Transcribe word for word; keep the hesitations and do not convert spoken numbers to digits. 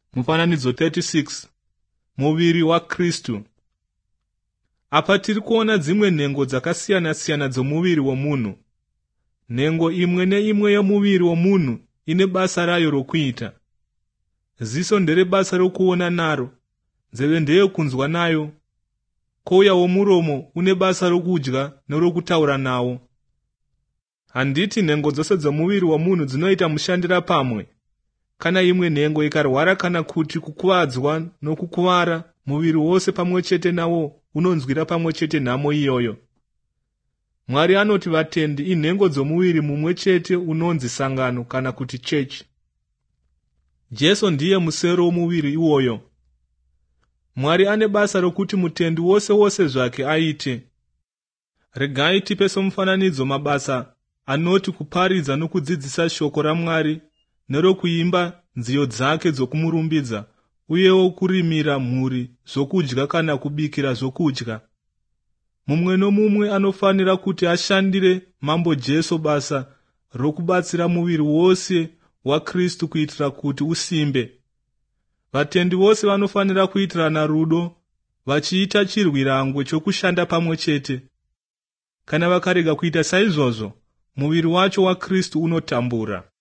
Mufananidzo thirty-six. Muviri wa Kristu. Apa tiri kuona dzimwe nhengo dzakasiyana siyana dzomuviri womunhu. Nhengo imwe neimwe yomuviri womunhu ine basa rayo rokuita. Ziso ndere basa rokuona naro, nzeve ndeye kunzwa nayo, kouya womuromo une basa rokudya nerokutaura nawo. Handiti nhengo dzose dzomuviri womunhu dzinoita mushandira pamwe. Kana imwe nhengo ikarwara kana kuti kukuvadzwa nokukuvara, muviri wose pamwe chete nawo unonzwira pamwe chete nhamo iyoyo. Mwari anoti vatendi inhengo dzomuviri mumwe chete unonzi sangano kana kuti chechi. Jesu ndiye musero womuviri iwoyo. Mwari ane basa rokuti mutendi wose wose zvake aite. Regai tipe somufananidzo mabasa anoti kuparidza nokudzidzisa shoko raMwari, nerokuimba nziyo dzake dzokumurumbidza, uyewo kurimira mhuri zvokudya kana kubikira zvokudya. Mumwe nomumwe anofanira kuti ashandire Mambo Jesu basa rokubatsira muviri wose waKristu kuitira kuti usimbe. Vatendi vose vanofanira kuitirana rudo, vachiita chirwirangwe chokushanda pamwe chete. Kana vakarega kuita saizvozvo, muviri wacho waKristu unotambura.